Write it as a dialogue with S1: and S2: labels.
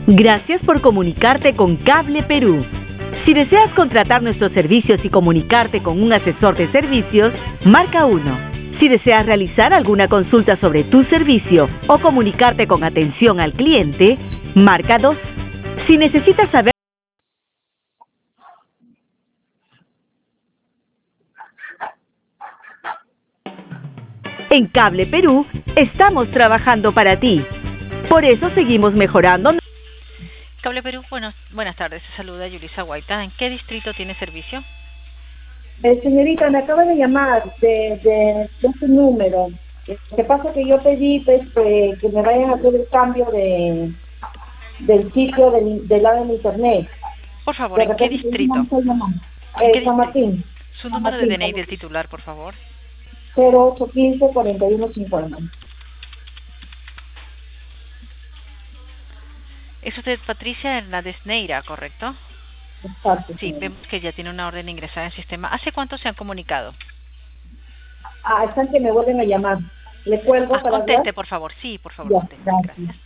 S1: Gracias por comunicarte con Cable Perú. Si deseas contratar nuestros servicios y comunicarte con un asesor de servicios, marca 1. Si deseas realizar alguna consulta sobre tu servicio o comunicarte con atención al cliente, marca 2. Si necesitas saber en Cable Perú, estamos trabajando para ti. Por eso seguimos mejorando.
S2: Cable Perú, buenas tardes. Se saluda Yulisa Guaita. ¿En qué distrito tiene servicio?
S3: Señorita, me acaba de llamar de este número. Lo que pasa es que yo pedí que me vayan a hacer el cambio del sitio del lado del internet.
S2: Por favor, ¿en qué distrito?
S3: San Martín.
S2: Su número de DNI del titular, por favor.
S3: 0815-4150.
S2: Es usted Patricia Hernández Neira, ¿correcto?
S3: Exacto.
S2: Sí, vemos que ya tiene una orden ingresada en el sistema. ¿Hace cuánto se han comunicado?
S3: Están que me vuelven a llamar. ¿Le cuelgo para
S2: conteste,
S3: hablar?
S2: por favor. Sí, por favor,
S3: Ya,
S2: conteste.
S3: gracias.
S2: Gracias.